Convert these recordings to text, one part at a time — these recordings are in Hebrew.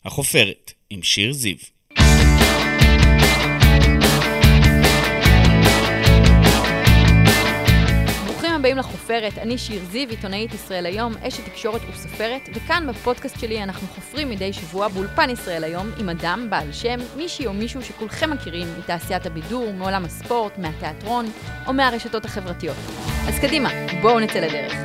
החופרת עם שיר זיו. ברוכים הבאים לחופרת, אני שיר זיו, עיתונאית ישראל היום, אשת תקשורת וסופרת, וכאן בפודקאסט שלי אנחנו חופרים מדי שבוע באולפן ישראל היום עם אדם, בעל שם, מישהי או מישהו שכולכם מכירים מתעשיית הבידור, מעולם הספורט, מהתיאטרון או מהרשתות החברתיות. אז קדימה, בואו נצא לדרך.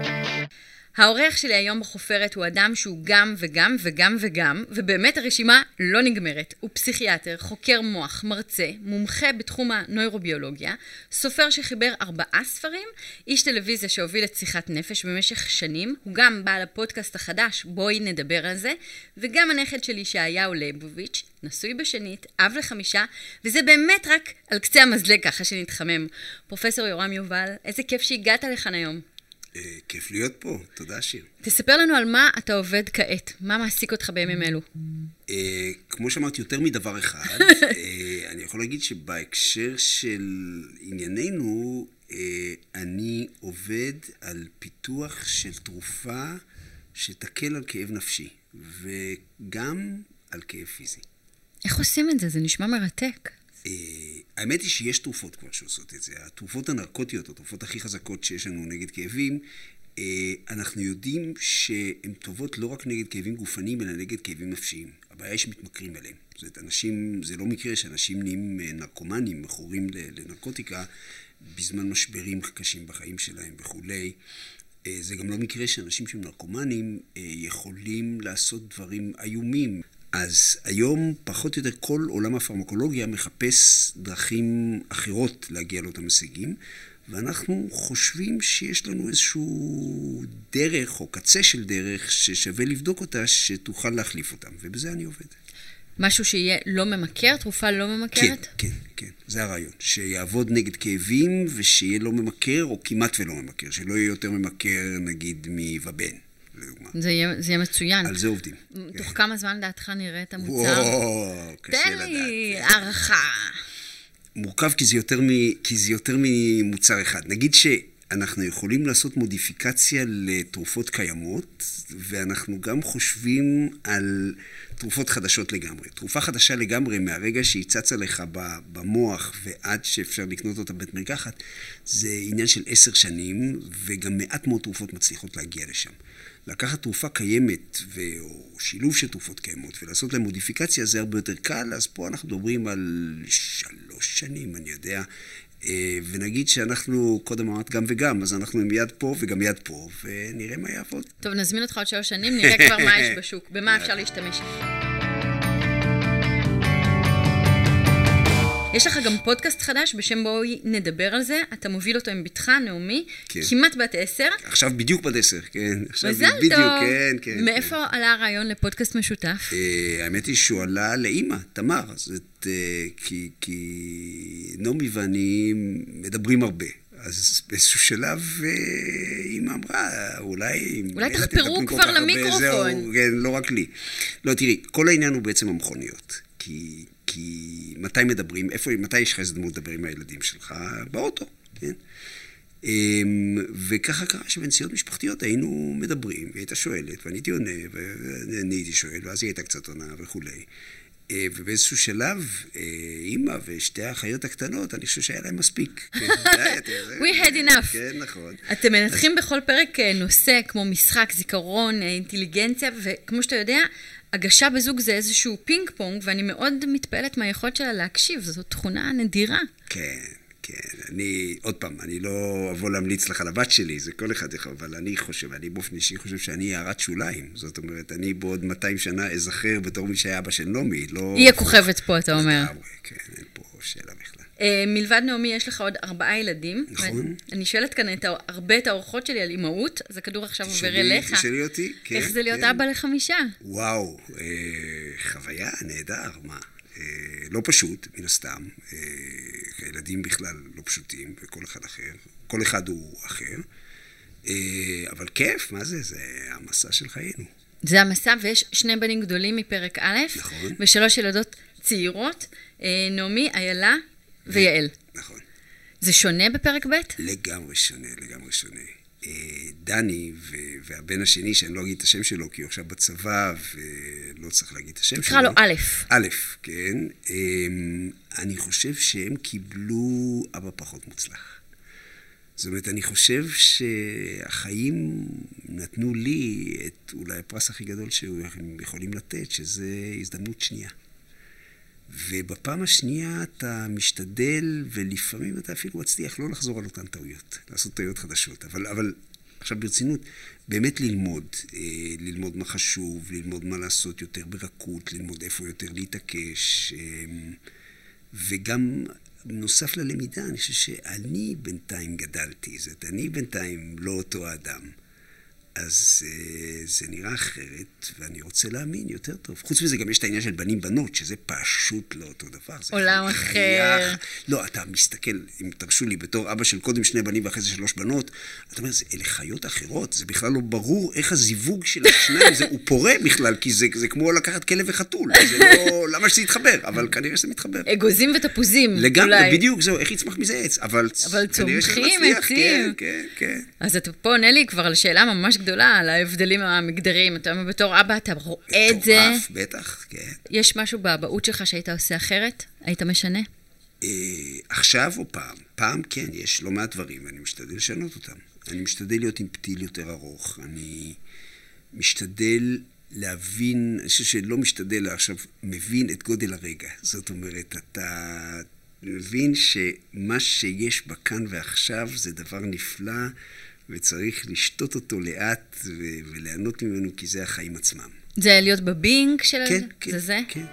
האורח שלי היום בחופרת הוא אדם שהוא גם וגם וגם וגם, ובאמת הרשימה לא נגמרת. הוא פסיכיאטר, חוקר מוח, מרצה, מומחה בתחום הנוירוביולוגיה, סופר שחיבר 4 ספרים, איש טלוויזיה שהוביל את שיחת נפש במשך שנים, הוא גם בעל הפודקאסט החדש, בואי נדבר על זה, וגם הנכד שלי ישעיהו ליבוביץ', נשוי בשנית, אב ל5, וזה באמת רק על קצה המזלג ככה שנתחמם. פרופסור יורם יובל, איזה כיף שהגעת לכאן היום. כיף להיות פה, תודה שיר. תספר לנו על מה אתה עובד כעת, מה מעסיק אותך בימים אלו? כמו שאמרתי, יותר מדבר אחד, אני יכול להגיד שבהקשר של ענייננו, אני עובד על פיתוח של תרופה שתקל על כאב נפשי, וגם על כאב פיזי. איך עושים את זה? זה נשמע מרתק. האמת היא שיש תרופות כבר שעושות את זה. התרופות הנרקוטיות, התרופות הכי חזקות שיש לנו נגד כאבים, אנחנו יודעים שהן טובות לא רק נגד כאבים גופניים, אלא נגד כאבים נפשיים. הבעיה היא שמתמכרים אליהם. זאת אומרת, אנשים, זה לא מקרה שאנשים נהיים נרקומנים, מכורים לנרקוטיקה, בזמן משברים קשים בחיים שלהם וכולי. זה גם לא מקרה שאנשים שהם נרקומנים יכולים לעשות דברים איומים. אז היום פחות או יותר כל עולם הפרמקולוגיה מחפש דרכים אחרות להגיע לאותם הישגים, ואנחנו חושבים שיש לנו איזשהו דרך או קצה של דרך ששווה לבדוק אותה, שתוכל להחליף אותם, ובזה אני עובד. משהו שיהיה לא ממכר, תרופה לא ממכרת? כן, זה הרעיון. שיעבוד נגד כאבים ושיהיה לא ממכר או כמעט ולא ממכר, שלא יהיה יותר ממכר נגיד מבבן. זה יהיה מצוין. על זה עובדים. תוך כמה זמן דעתך נראה את המוצר? קשה לדעת. תן לי הערכה. מורכב כי זה יותר ממוצר אחד. נגיד שאנחנו יכולים לעשות מודיפיקציה לתרופות קיימות, ואנחנו גם חושבים על תרופות חדשות לגמרי. תרופה חדשה לגמרי מהרגע שהיא צצה לך במוח ועד שאפשר לקנות אותה בית מרקחת, זה עניין של 10 שנים, וגם מעט מאוד תרופות מצליחות להגיע לשם. לקחת תרופה קיימת או שילוב של תרופות קיימות ולעשות להם מודיפיקציה זה הרבה יותר קל, אז פה אנחנו מדברים על 3 שנים, אני יודע, ונגיד שאנחנו קודם אמרת גם וגם, אז אנחנו עם יד פה וגם יד פה, ונראה מה יעבוד. טוב, נזמין אותך עוד 3 שנים, נראה כבר מה יש בשוק, במה אפשר להשתמש. יש לך גם פודקאסט חדש בשם בואי נדבר על זה, אתה מוביל אותו עם בתך, נעמי, כמעט בת 10. עכשיו בדיוק בת 10, כן. מזל טוב. מאיפה עלה הרעיון לפודקאסט משותף? האמת היא שהוא עלה לאמא, תמר, כי נעמי ואני מדברים הרבה. אז באיזשהו שלב אמא אמרה, אולי תחפרו כבר למיקרופון. כן, לא רק לי. לא, תראי, כל העניין הוא בעצם המכוניות. כי מתי מדברים, מתי יש לך איזה דמות לדבר עם הילדים שלך? באוטו, כן? וככה קרה שבנסיעות משפחתיות היינו מדברים, והיא הייתה שואלת, ואני הייתי עונה, ואני הייתי שואל, ואז היא הייתה קצת עונה וכולי. ובאיזשהו שלב, אמא ושתי האחיות הקטנות, אני חושב שהיה להם מספיק. We had enough. כן, נכון. אתם מנתחים בכל פרק נושא כמו משחק, זיכרון, אינטליגנציה, וכמו שאתה יודע, הגשה בזוג זה איזשהו פינג פונג, ואני מאוד מתפעלת מהיכולת שלה להקשיב, זו תכונה נדירה. כן. עוד פעם, אני לא אבוא להמליץ לך לבת שלי, זה כל אחד יכול, אבל אני באופן אישי חושב שאני הערת שוליים. זאת אומרת, אני בעוד 200 שנה אזכר בתור מי שהיה אבא של נעמי, לא... היא הכוכבת פה, אתה אומר. כן, אין פה שאלה בכלל. מלבד נעמי, יש לך עוד 4 ילדים. נכון. אני שואלת כאן הרבה את האורחות שלי על אימהות, אז הכדור עכשיו עובר אליך. תשאלי אותי, כן. איך זה להיות אבא ל5? וואו, חוויה נהדר, מה? לא פשוט, מן הסתם. ילדים בכלל לא פשוטים, וכל אחד אחר. כל אחד הוא אחר. אבל כיף, מה זה? זה המסע של חיינו. זה המסע, ויש 2 בנים גדולים מפרק א', נכון. ו3 ילדות צעירות, נעמי, איילה ויעל. נכון. זה שונה בפרק ב'? לגמרי שונה. דני והבן השני, שאני לא אגיד את השם שלו, כי הוא עכשיו בצבא ולא צריך להגיד את השם שלו. תקרא לו א'. א', כן. אני חושב שהם קיבלו אבא פחות מוצלח. זאת אומרת, אני חושב שהחיים נתנו לי את אולי הפרס הכי גדול שהם יכולים לתת, שזה הזדמנות שנייה. ובפעם השנייה אתה משתדל, ולפעמים אתה אפילו מצליח לא לחזור על אותן טעויות, לעשות טעויות חדשות. אבל עכשיו ברצינות, באמת ללמוד מה חשוב, ללמוד מה לעשות יותר ברכות, ללמוד איפה יותר להתעקש, וגם נוסף ללמידה, אני חושב שאני בינתיים גדלתי, זאת אני בינתיים לא אותו האדם. אז זה נראה אחרת, ואני רוצה להאמין יותר טוב. חוץ מזה גם יש את העניין של בנים בנות, שזה פשוט לא אותו דבר. עולם אחר. לא, אתה מסתכל, אם תרשו לי, בתור אבא של קודם 2 בנים ואחרי זה 3 בנות, אתה אומר, אלה חיות אחרות, זה בכלל לא ברור איך הזיווג של השניים, הוא פורה בכלל, כי זה כמו לקחת כלב וחתול, זה לא, למה שזה יתחבר, אבל כנראה שזה מתחבר. אגוזים ותפוזים, לגמרי, בדיוק, זהו, איך יצמח מזה עץ, אבל צומחים עצים. כן. אז אתה פה עונה לי כבר על שאלה ממש גדולה, על ההבדלים המגדריים. אתה אומר, בתור אבא, אתה רואה את זה. מטורף, בטח, כן. יש משהו באבהות שלך שהיית עושה אחרת? היית משנה? עכשיו או פעם? פעם כן, יש לא מעט דברים, ואני משתדל לשנות אותם. אני משתדל להיות עם פתיל יותר ארוך. אני משתדל להבין, אני חושב שלא משתדל עכשיו, מבין את גודל הרגע. זאת אומרת, אתה מבין שמה שיש בכאן ועכשיו זה דבר נפלא, וצריך לשתות אותו לאט וליהנות ממנו, כי זה החיים עצמם. זה להיות בבינק של כן, זה? זה זה? כן.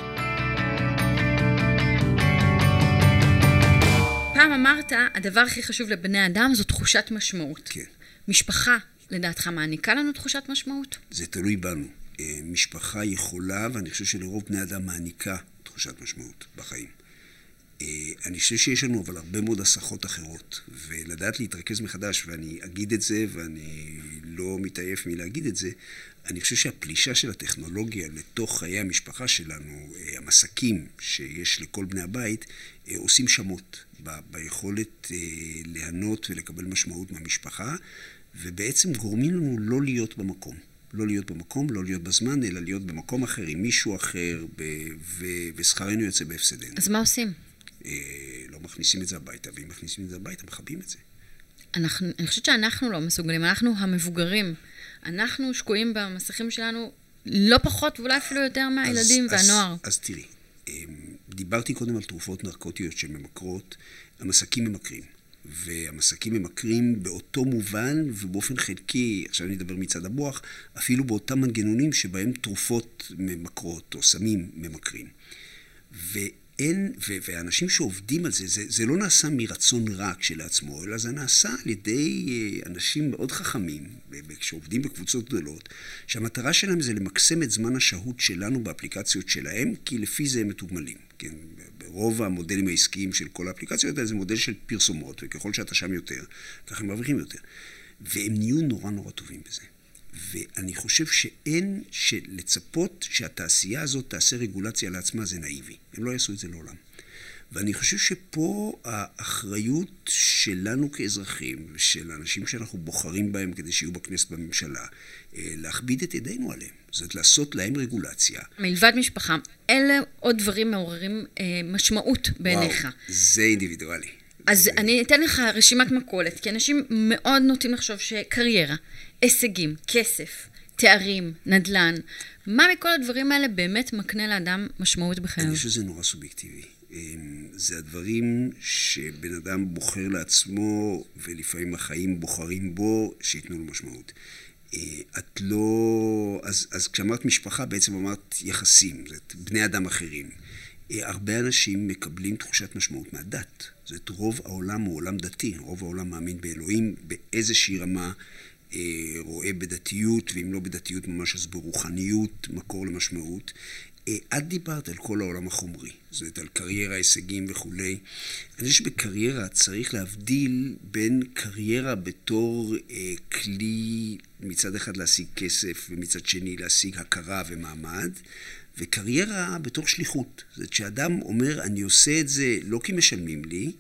פעם אמרת, הדבר הכי חשוב לבני אדם זו תחושת משמעות. כן. משפחה, לדעתך, מעניקה לנו תחושת משמעות? זה תלוי בנו. משפחה יכולה, ואני חושב שלרוב בני אדם מעניקה תחושת משמעות בחיים. אני חושב שיש לנו אבל הרבה מאוד הסחות אחרות, ולדעת להתרכז מחדש, ואני אגיד את זה, ואני לא מתעייף מלהגיד את זה, אני חושב שהפלישה של הטכנולוגיה לתוך חיי המשפחה שלנו, המסקים שיש לכל בני הבית, עושים שמות ביכולת ליהנות ולקבל משמעות מהמשפחה, ובעצם גורמים לנו לא להיות במקום. לא להיות במקום, לא להיות בזמן, אלא להיות במקום אחר, עם מישהו אחר, ושכרנו יוצא בהפסדנו. אז מה עושים? לא מכניסים את זה הביתה, ואם מכניסים את זה הביתה, מכבים את זה. אני חושבת שאנחנו לא מסוגלים, אנחנו המבוגרים. אנחנו שקועים במסכים שלנו לא פחות ואולי אפילו יותר מהילדים והנוער. אז תראי, דיברתי קודם על תרופות נרקוטיות שממכרות, המסקים ממכרים. והמסקים ממכרים באותו מובן ובאופן חלקי, עכשיו אני אדבר מצד המוח, אפילו באותם מנגנונים שבהם תרופות ממכרות או סמים ממכרים. ואנשים שעובדים על זה, זה לא נעשה מרצון רע כשלעצמו, אלא זה נעשה על ידי אנשים מאוד חכמים, שעובדים בקבוצות גדולות, שהמטרה שלהם זה למקסם את זמן השהות שלנו באפליקציות שלהם, כי לפי זה הם מתוגמלים. כן, ברוב המודלים העסקיים של כל האפליקציות, זה מודל של פרסומות, וככל שאתה שם יותר, ככה הם מרוויחים יותר. והם נהיו נורא נורא טובים בזה. ואני חושב שאין לצפות שהתעשייה הזאת תעשה רגולציה לעצמה, זה נאיבי. הם לא יעשו את זה לעולם. ואני חושב שפה האחריות שלנו כאזרחים, ושל האנשים שאנחנו בוחרים בהם כדי שיהיו בכנסת בממשלה, להכביד את ידינו עליהם. זאת לעשות להם רגולציה. מלבד משפחה, אלה עוד דברים מעוררים משמעות בעיניך. וואו, זה אינדיבידואלי. אז אני אתן לך רשימת מכולת, כי אנשים מאוד נוטים לחשוב שקריירה, הישגים, כסף, תארים, נדל"ן, מה מכל הדברים האלה באמת מקנה לאדם משמעות בחייו? אני חושב שזה נורא סובייקטיבי. זה הדברים שבן אדם בוחר לעצמו, ולפעמים החיים בוחרים בו, שיתנו לו משמעות. את לא... אז כשאמרת משפחה, בעצם אמרת יחסים, זאת בני אדם אחרים. הרבה אנשים מקבלים תחושת משמעות מהדת. זאת רוב העולם הוא עולם דתי, רוב העולם מאמין באלוהים, באיזושהי רמה רואה בדתיות, ואם לא בדתיות ממש אז ברוחניות, מקור למשמעות. את דיברת על כל העולם החומרי, זאת על קריירה, הישגים וכו'. אני חושב שבקריירה צריך להבדיל בין קריירה בתור כלי מצד אחד להשיג כסף, ומצד שני להשיג הכרה ומעמד, וקריירה בתור שליחות. זאת שאדם אומר, אני עושה את זה לא כי משלמים לי,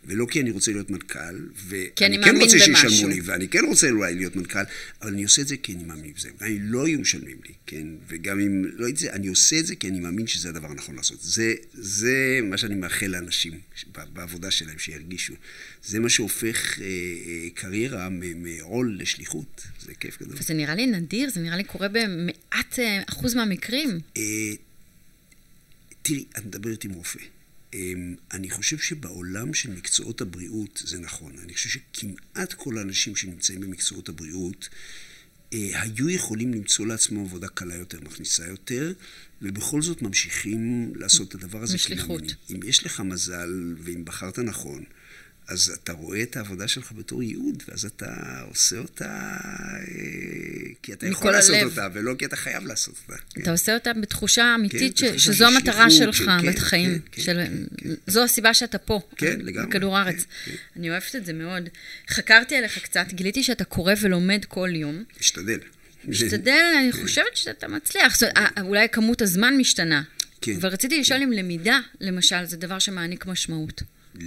ולא כי אני רוצה להיות מנכ"ל, כי אני ואני כן מאמין רוצה במשהו. שישלמו לי, ואני כן רוצה אולי להיות מנכ"ל, אבל אני עושה את זה כי אני מאמין בזה. גם אם לא היו משלמים לי, כן? וגם אם לא הייתי זה, אני עושה את זה כי אני מאמין שזה הדבר הנכון לעשות. זה מה שאני מאחל לאנשים בעבודה שלהם, שירגישו. זה מה שהופך קריירה מעול לשליחות. זה כיף גדול. וזה נראה לי נדיר, זה נראה לי קורה במעט אחוז מהמקרים. תראי, את מדברת עם רופא. אני חושב שבעולם של מקצועות הבריאות זה נכון. אני חושב שכמעט כל האנשים שנמצאים במקצועות הבריאות היו יכולים למצוא לעצמם עבודה קלה יותר, מכניסה יותר, ובכל זאת ממשיכים לעשות את הדבר הזה. משליחות. אם יש לך מזל ואם בחרת נכון, אז אתה רואה את העבודה שלך בתור ייעוד, ואז אתה עושה אותה כי אתה יכול לעשות אותה, ולא כי אתה חייב לעשות אותה. אתה עושה אותה בתחושה אמיתית שזו המטרה שלך בחיים. זו הסיבה שאתה פה, בכדור הארץ. אני אוהבת את זה מאוד. חקרתי עליך קצת, גיליתי שאתה קורא ולומד כל יום. משתדל, אני חושבת שאתה מצליח. אולי כמות הזמן משתנה. ורציתי לשאול אם למידה, למשל, זה דבר שמעניק משמעות.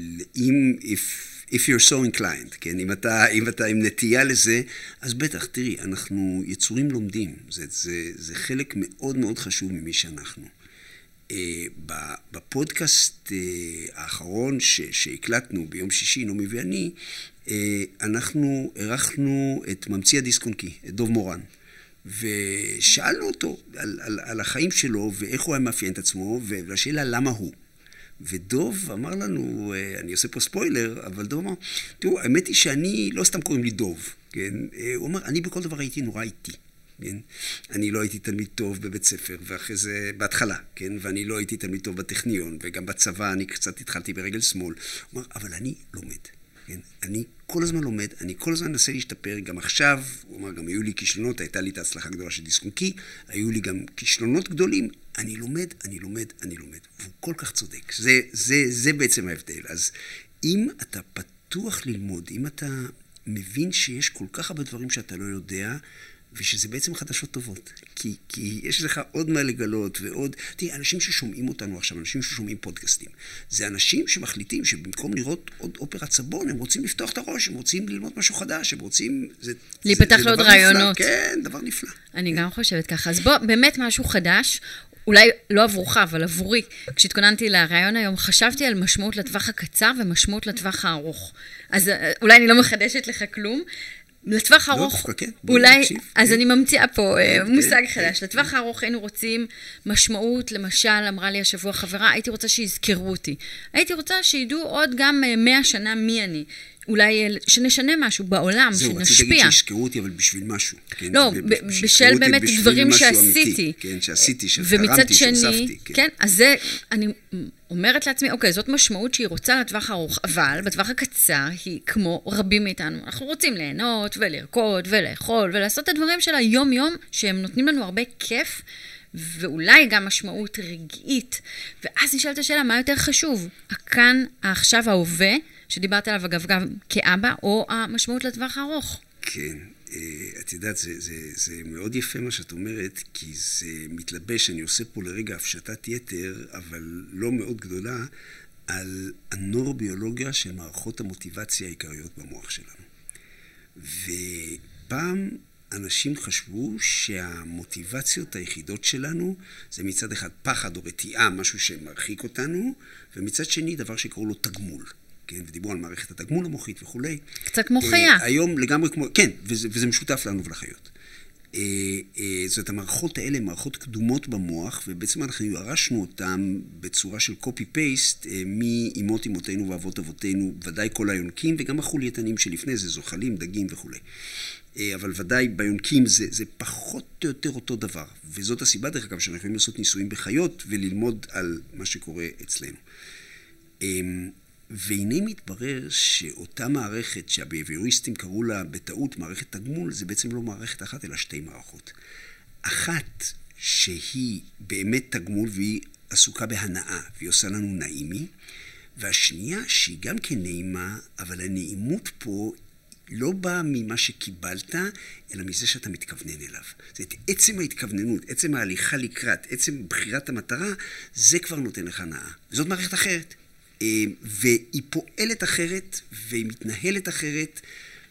if you're so inclined, כן? אם אתה עם נטייה לזה, אז בטח, תראי, אנחנו יצורים לומדים. זה חלק מאוד מאוד חשוב ממי שאנחנו. בפודקאסט האחרון שהקלטנו ביום שישי, נעמי ואני, אנחנו ערכנו את ממציא הדיסק און קי, את דוב מורן. ושאלנו אותו על החיים שלו ואיך הוא היה מאפיין את עצמו, והשאלה למה הוא. ודוב אמר לנו, אני עושה פה ספוילר, אבל דוב אמר, תראו, האמת היא שאני, לא סתם קוראים לי דוב, כן? הוא אומר, אני בכל דבר הייתי נורא איתי, כן? אני לא הייתי תלמיד טוב בבית ספר, ואחרי זה, בהתחלה, כן? ואני לא הייתי תלמיד טוב בטכניון, וגם בצבא אני קצת התחלתי ברגל שמאל. הוא אמר, אבל אני לומד, כן? אני כל הזמן לומד, אני כל הזמן מנסה להשתפר, גם עכשיו, הוא אומר, גם היו לי כישלונות, הייתה לי את ההצלחה גדולה של דיסק און קי, היו לי גם כישלונות גדולים, אני לומד. והוא כל כך צודק. זה בעצם ההבדל. אז אם אתה פתוח ללמוד, אם אתה מבין שיש כל כך הרבה דברים שאתה לא יודע, ושזה בעצם חדשות טובות. כי יש לך עוד מה לגלות ועוד... תראי, אנשים ששומעים אותנו עכשיו, אנשים ששומעים פודקאסטים, זה אנשים שמחליטים שבמקום לראות עוד אופרת סבון, הם רוצים לפתוח את הראש, הם רוצים ללמוד משהו חדש, הם רוצים... להיפתח לעוד רעיונות. כן, דבר נפלא. אני גם חושבת ככה. אז בוא, באמת משהו חדש, אולי לא עבורך, אבל עבורי. כשהתכוננתי לרעיון היום, חשבתי על משמעות לטווח הקצר ומשמעות לטווח הארוך. אז אולי אני לא מחדשת לך כלום. לטווח הארוך, אולי, אז אני ממציאה פה מושג חדש. לטווח הארוך היינו רוצים משמעות, למשל, אמרה לי השבוע חברה, הייתי רוצה שיזכרו אותי. הייתי רוצה שידעו עוד גם 100 שנה מי אני. אולי שנשנה משהו בעולם, שנשפיע. זהו, רציתי להגיד שיזכרו אותי, אבל בשביל משהו. לא, בשביל באמת דברים שעשיתי. כן, שעשיתי, שתרמתי, שהוספתי. כן, אז זה, אני אומרת לעצמי, אוקיי, זאת משמעות שהיא רוצה לטווח הארוך, אבל בטווח הקצר היא כמו רבים מאיתנו. אנחנו רוצים ליהנות ולרקוד ולאכול ולעשות את הדברים של היום-יום, שהם נותנים לנו הרבה כיף, ואולי גם משמעות רגעית. ואז נשאלת השאלה, מה יותר חשוב? הכאן, העכשיו, ההווה, שדיברת עליו אגב גם כאבא, או המשמעות לטווח הארוך? כן, את יודעת, זה מאוד יפה מה שאת אומרת, כי זה מתלבש, אני עושה פה לרגע הפשטת יתר, אבל לא מאוד גדולה, על הנורוביולוגיה של מערכות המוטיבציה העיקריות במוח שלנו. ופעם אנשים חשבו שהמוטיבציות היחידות שלנו זה מצד אחד פחד או רתיעה, משהו שמרחיק אותנו, ומצד שני דבר שקראו לו תגמול. כן, ודיברו על מערכת התגמול המוחית וכו'. קצת כמו חיה. היום לגמרי כמו, כן, וזה משותף לנו ולחיות. זאת המערכות האלה, מערכות קדומות במוח, ובעצם אנחנו ירשנו אותם בצורה של copy-paste מאמות אמותינו ואבות אבותינו, ודאי כל היונקים, וגם החולייתנים שלפני זה, זוחלים, דגים וכו'. אבל ודאי ביונקים זה פחות או יותר אותו דבר, וזאת הסיבה דרך אגב שאנחנו יכולים לעשות ניסויים בחיות וללמוד על מה שקורה אצלנו. והנה מתברר שאותה מערכת שהביהביוריסטים קראו לה בטעות מערכת תגמול, זה בעצם לא מערכת אחת אלא שתי מערכות. אחת שהיא באמת תגמול והיא עסוקה בהנאה והיא עושה לנו נעימי, והשנייה שהיא גם כן נעימה, אבל הנעימות פה לא באה ממה שקיבלת, אלא מזה שאתה מתכוונן אליו. זאת עצם ההתכווננות, עצם ההליכה לקראת, עצם בחירת המטרה, זה כבר נותן לך הנאה. וזאת מערכת אחרת. והיא פועלת אחרת, והיא מתנהלת אחרת,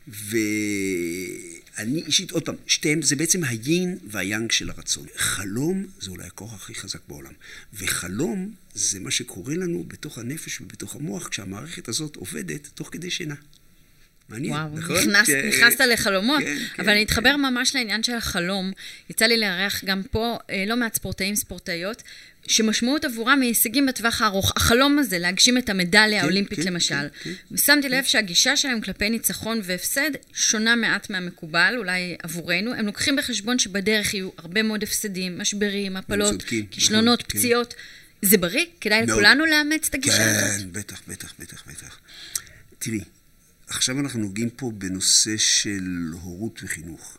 ואני אישית, עוד פעם, שתיהם זה בעצם היין והיאנג של הרצון. חלום זה אולי הכוח הכי חזק בעולם. וחלום זה מה שקורה לנו בתוך הנפש ובתוך המוח, כשהמערכת הזאת עובדת תוך כדי שינה. מעניין, וואו, נכון? נכנסת לחלומות, כן, אבל כן, אני אתחבר כן. ממש לעניין של החלום. יצא לי לארח גם פה לא מעט ספורטאים, ספורטאיות, שמשמעות עבורם מהישגים בטווח הארוך. החלום הזה, להגשים את המדליה האולימפית למשל. ושמתי לב שהגישה שלהם כלפי ניצחון והפסד שונה מעט מהמקובל, אולי עבורנו. הם לוקחים בחשבון שבדרך יהיו הרבה מאוד הפסדים, משברים, הפלות, כישלונות, פציעות. זה בריא? כדאי לכולנו לאמץ את הגישה הזאת? כן, בטח, בטח, בטח, בטח. תראי, עכשיו אנחנו נוגעים פה בנושא של הורות וחינוך.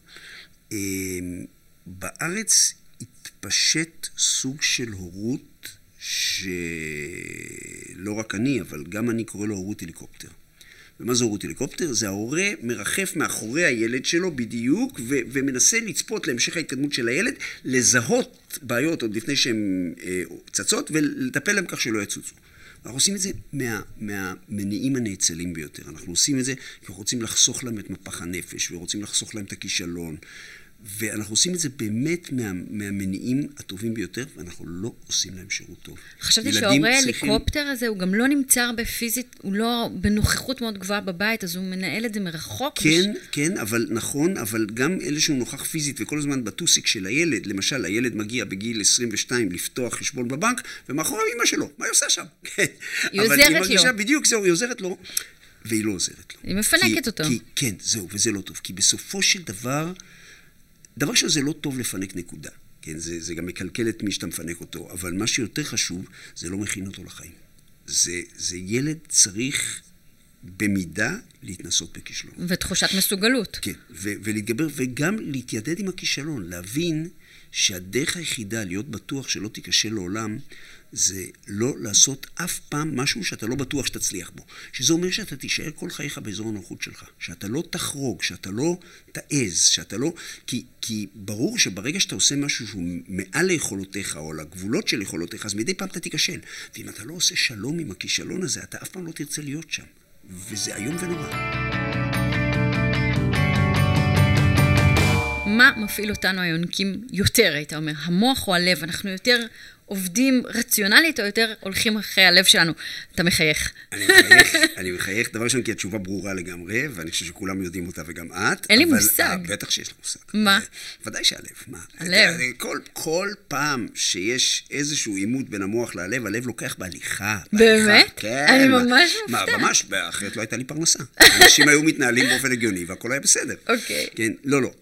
בארץ התפשט סוג של הורות שלא רק אני, אבל גם אני קורא לו הורות הליקופטר. ומה זה הורות הליקופטר? זה ההורה מרחף מאחורי הילד שלו בדיוק, ומנסה לצפות להמשך ההתקדמות של הילד, לזהות בעיות עוד לפני שהן צצות, ולטפל להם כך שלא יצוצו. אנחנו עושים את זה מהמניעים הנאצלים ביותר. אנחנו עושים את זה כי אנחנו רוצים לחסוך להם את מפח הנפש, ורוצים לחסוך להם את הכישלון, ואנחנו עושים את זה באמת מהמניעים הטובים ביותר, ואנחנו לא עושים להם שירות טוב. חשבתי שההורה הליקופטר הזה, הוא גם לא נמצא הרבה פיזית, הוא לא בנוכחות מאוד גבוהה בבית, אז הוא מנהל את זה מרחוק. כן, כן, אבל נכון, אבל גם אלה שהוא נוכח פיזית, וכל הזמן בטוסיק של הילד, למשל, הילד מגיע בגיל 22 לפתוח חשבון בבנק, ומאחורי אמא שלו, מה היא עושה שם? היא עוזרת לו. בדיוק, זהו, היא עוזרת לו, והיא לא עוזרת לו. היא מפנקת אותו. כן, זהו, וזה לא טוב, כי בסופו של דבר שזה לא טוב לפנק נקודה. כן, זה גם מקלקל את מי שאתה מפנק אותו, אבל מה שיותר חשוב, זה לא מכין אותו לחיים. זה ילד צריך במידה להתנסות בכישלון. ותחושת מסוגלות. כן, ולהתגבר, וגם להתיידד עם הכישלון, להבין שהדרך היחידה להיות בטוח שלא תיכשל לעולם, זה לא לעשות אף פעם משהו שאתה לא בטוח שתצליח בו. שזה אומר שאתה תישאר כל חייך באזור הנוחות שלך. שאתה לא תחרוג, שאתה לא תעז, שאתה לא... כי ברור שברגע שאתה עושה משהו שהוא מעל ליכולותיך, או לגבולות של יכולותיך, אז מדי פעם אתה תיכשל. ואם אתה לא עושה שלום עם הכישלון הזה, אתה אף פעם לא תרצה להיות שם. וזה איום ונורא. מה מפעיל אותנו היונקים יותר, היית אומר? המוח או הלב? אנחנו יותר עובדים רציונלית או יותר הולכים אחרי הלב שלנו? אתה מחייך. אני מחייך, דבר ראשון, כי התשובה ברורה לגמרי, ואני חושב שכולם יודעים אותה וגם את. אין לי מושג. בטח שיש לי מושג. מה? ודאי שהלב, מה? הלב. כל פעם שיש איזשהו עימות בין המוח ללב, הלב לוקח בהליכה. באמת? כן. אני ממש מופתע. ממש, אחרת לא הייתה לי פרנסה. אנשים היו מתנהלים באופן הגיוני, והכל היה בסדר. אוקיי. כן, לא.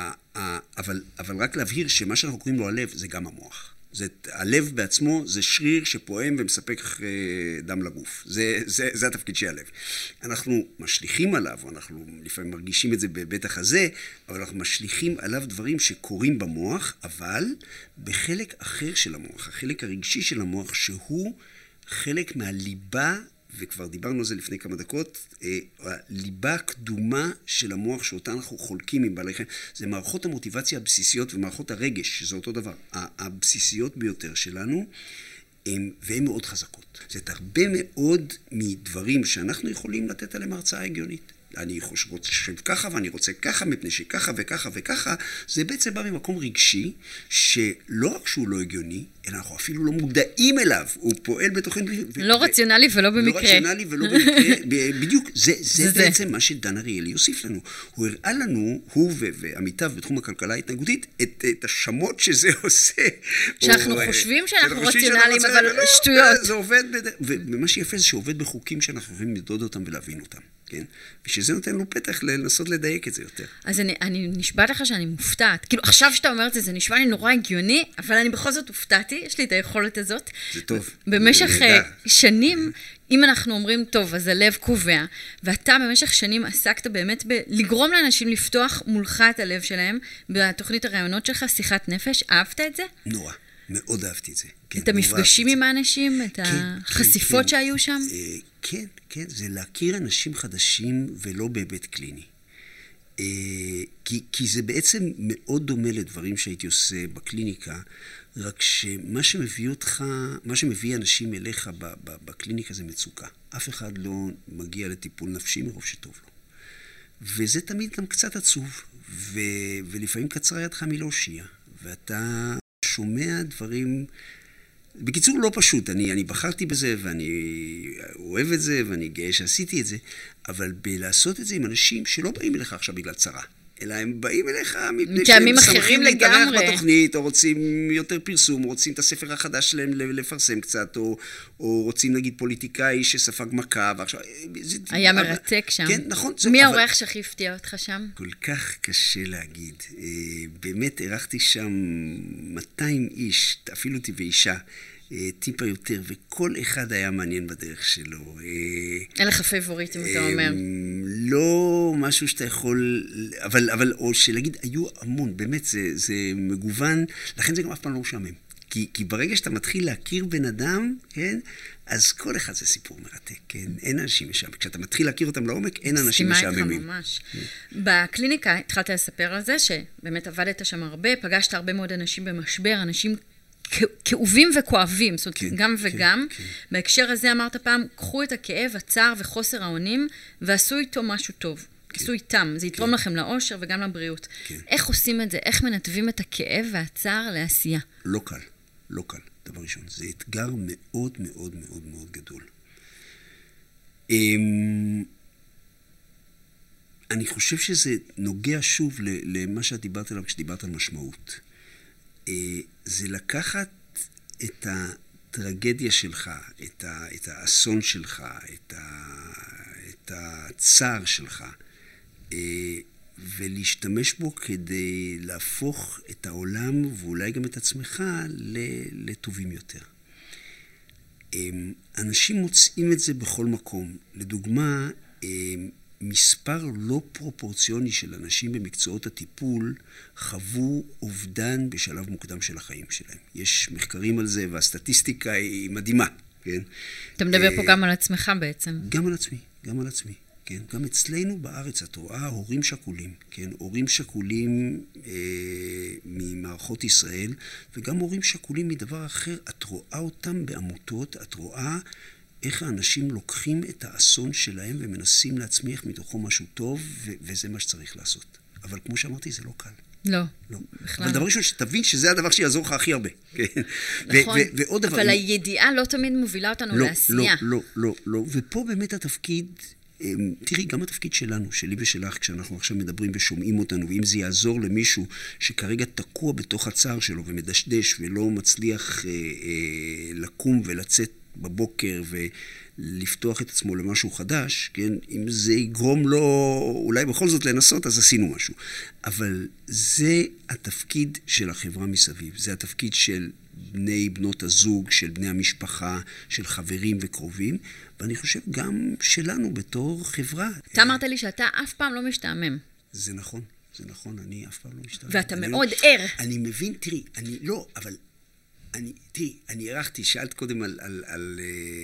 אבל רק להבהיר שמה שאנחנו קוראים לו הלב, זה גם המוח. הלב בעצמו זה שריר שפועם ומספק דם לגוף. זה התפקיד של הלב. אנחנו משליכים עליו, או אנחנו לפעמים מרגישים את זה בבית החזה, אבל אנחנו משליכים עליו דברים שקורים במוח, אבל בחלק אחר של המוח, החלק הרגשי של המוח, שהוא חלק מהליבה, וכבר דיברנו על זה לפני כמה דקות, הליבה הקדומה של המוח שאותה אנחנו חולקים עם בעלי חיים, זה מערכות המוטיבציה הבסיסיות ומערכות הרגש, שזה אותו דבר, הבסיסיות ביותר שלנו, והן מאוד חזקות. זאת הרבה מאוד מדברים שאנחנו יכולים לתת עליהם הרצאה הגיונית. אני חושב ככה ואני רוצה ככה, מפני שככה וככה וככה, זה בעצם בא ממקום רגשי, שלא רק שהוא לא הגיוני, אלא אנחנו אפילו לא מודעים אליו, הוא פועל בתוכן... לא רציונלי ולא במקרה. לא רציונלי ולא במקרה, בדיוק, זה בעצם מה שדן אריאלי יוסיף לנו. הוא הראה לנו, הוא ועמיתיו בתחום הכלכלה ההתנהגותית, את השמות שזה עושה. שאנחנו חושבים שאנחנו רציונליים, אבל שטויות. זה עובד, ומה שיפה זה שעובד בחוקים שאנחנו יכולים לדוד אותם ולהבין אותם. כן? ושזה נותן לו פתח לנסות לדייק את זה יותר. אז אני נשבעת לך שאני מופתעת. כאילו, עכשיו שאתה אומר את זה, זה נשמע לי נורא הגיוני, אבל אני בכל זאת הופתעתי, יש לי את היכולת הזאת. זה טוב. במשך שנים, אם אנחנו אומרים, טוב, אז הלב קובע, ואתה במשך שנים עסקת באמת לגרום לאנשים לפתוח מולך את הלב שלהם, בתוכנית הרעיונות שלך, שיחת נפש, אהבת את זה? נורא. מאוד אהבתי את זה. את המפגשים עם האנשים, את החשיפות שהיו שם? כן, זה להכיר אנשים חדשים ולא בהיבט קליני. כי זה בעצם מאוד דומה לדברים שהייתי עושה בקליניקה, רק שמה שמביא אנשים אליך בקליניקה זה מצוקה. אף אחד לא מגיע לטיפול נפשי מרוב שטוב לו. וזה תמיד גם קצת עצוב, ולפעמים קצרה ידך מלהושיע, ואתה שומע דברים... בקיצור, לא פשוט. אני בחרתי בזה, ואני אוהב את זה, ואני גאה שעשיתי את זה, אבל בלעשות את זה עם אנשים שלא באים אליך עכשיו בגלל צרה, אלא הם באים אליך מפני שהם שמחים להתארח בתוכנית, או רוצים יותר פרסום, או רוצים את הספר החדש שלהם לפרסם קצת, או רוצים נגיד פוליטיקאי שספג מכה, ועכשיו... היה מרתק שם. כן, נכון. מי האורח שהכי הפתיע אותך שם? כל כך קשה להגיד. באמת ערכתי שם 200 איש, אפילו אותי ואישה, טיפה יותר, וכל אחד היה מעניין בדרך שלו. אין לך פייבוריטים, אתה אומר. לא משהו שאתה יכול, אבל או שלהגיד, היו המון, באמת, זה מגוון, לכן זה גם אף פעם לא משעמם. כי ברגע שאתה מתחיל להכיר בן אדם, כן, אז כל אחד זה סיפור מרתק, כן? אין אנשים משעמם. כשאתה מתחיל להכיר אותם לעומק, אין אנשים משעממים. מסכימה איתך ממש. בקליניקה התחלת לספר על זה, שבאמת עבדת שם הרבה, פגשת הרבה מאוד אנשים במשבר, אנשים כאובים וכואבים, זאת אומרת, גם וגם. בהקשר הזה אמרת פעם, קחו את הכאב, הצער וחוסר האונים, ועשו איתו משהו טוב. עשו איתם, זה יתרום לכם לאושר וגם לבריאות. איך עושים את זה? איך מנתבים את הכאב והצער לעשייה? לא קל, לא קל, דבר ראשון. זה אתגר מאוד מאוד מאוד מאוד גדול. אני חושב שזה נוגע שוב למה שאת דיברת עליו כשדיברת על משמעות. זה לקחת את הטרגדיה שלך, את האסון שלך, את הצער שלך, ולהשתמש בו כדי להפוך את העולם ואולי גם את עצמך לטובים יותר. אנשים מוצאים את זה בכל מקום. לדוגמה, מספר לא פרופורציוני של אנשים במקצועות הטיפול חוו אובדן בשלב מוקדם של החיים שלהם. יש מחקרים על זה, והסטטיסטיקה היא מדהימה, כן? אתה מדבר פה גם על עצמך בעצם. גם על עצמי, גם על עצמי, כן? גם אצלנו בארץ, את רואה הורים שכולים, כן? הורים שכולים ממערכות ישראל, וגם הורים שכולים מדבר אחר. את רואה אותם בעמותות, את רואה איך האנשים לוקחים את האסון שלהם ומנסים להצמיח מתוכו משהו טוב, וזה מה שצריך לעשות. אבל כמו שאמרתי, זה לא קל. לא, לא. בכלל. אבל דבר ראשון, שתבין שזה הדבר שיעזור לך הכי הרבה. נכון, אבל הידיעה לא תמיד מובילה אותנו לעשייה. לא. ופה באמת התפקיד, תראי, גם התפקיד שלנו, שלי ושלך, כשאנחנו עכשיו מדברים ושומעים אותנו, ואם זה יעזור למישהו שכרגע תקוע בתוך הצער שלו ומדשדש ולא מצליח לקום ולצאת בבוקר ולפתוח את עצמו למשהו חדש, כן? אם זה יגרום לו אולי בכל זאת לנסות, אז עשינו משהו. אבל זה התפקיד של החברה מסביב. זה התפקיד של בנות הזוג, של בני המשפחה, של חברים וקרובים, ואני חושב גם שלנו בתור חברה. אתה אמרת לי שאתה אף פעם לא משתעמם. זה נכון, אני אף פעם לא משתעמם. ואתה מאוד ער. אני מבין, תראי, אני ערכתי, שאלת קודם על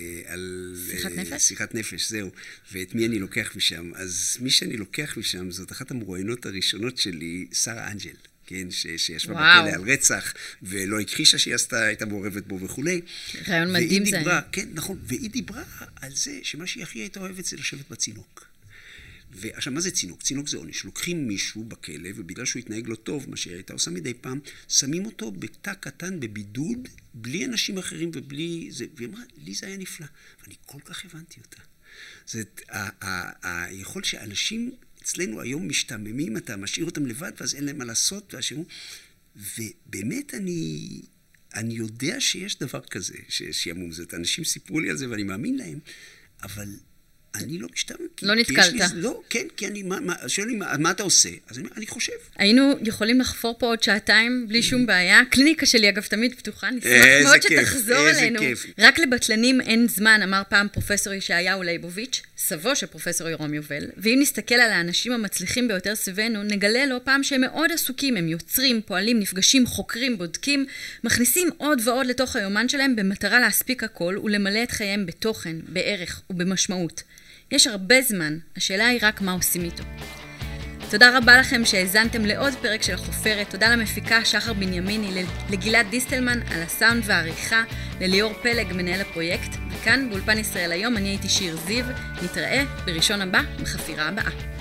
שיחת נפש, זהו, ואת מי אני לוקח משם. אז מי שאני לוקח משם זאת אחת המרואיינות הראשונות שלי, שרה אנג'ל, כן, שישבה בכלא על רצח, ולא הכחישה שהיא הייתה מעורבת בו וכו'. רעיון מדהים זה. כן, נכון, והיא דיברה על זה שמה שהיא הכי הייתה אוהבת זה לשבת בצינוק. ועכשיו, מה זה צינוק? צינוק זה עונש. לוקחים מישהו בכלא, ובגלל שהוא התנהג לא טוב, מה שהיא הייתה עושה מדי פעם, שמים אותו בתא קטן בבידוד, בלי אנשים אחרים ובלי זה. והיא אמרה, לי זה היה נפלא. ואני כל כך הבנתי אותה. זאת, היכול שאנשים אצלנו היום משתעממים, אתה משאיר אותם לבד, ואז אין להם מה לעשות, ובאמת אני יודע שיש דבר כזה, שימום. זאת, אנשים סיפרו לי על זה, ואני מאמין להם, אבל אני לא משתמם. לא נתקלת. לא, כן, כי אני, שואלים, מה אתה עושה? אז אני חושב. היינו יכולים לחפור פה עוד שעתיים, בלי שום בעיה. קליניקה שלי, אגב, תמיד פתוחה. נשמח מאוד שתחזור אלינו. רק לבטלנים אין זמן, אמר פעם פרופסור ישעיהו ליבוביץ', סבו של פרופסור ירום יובל. ואם נסתכל על האנשים המצליחים ביותר סביבנו, נגלה לו פעם שהם מאוד עסוקים. הם יוצרים, פועלים, נפגשים, חוקרים, בודקים, מכניסים עוד ועוד לתוך היומן שלהם במטרה להספיק הכל ולמלא את חייהם בתוכן, בערך ובמשמעות. יש הרבה זמן, השאלה היא רק מה עושים איתו. תודה רבה לכם שהאזנתם לעוד פרק של החופרת, תודה למפיקה שחר בנימיני, לגלעד דיסטלמן על הסאונד והעריכה, לליאור פלג מנהל הפרויקט, וכאן באולפן ישראל היום אני הייתי שיר זיו, נתראה בראשון הבא בחפירה הבאה.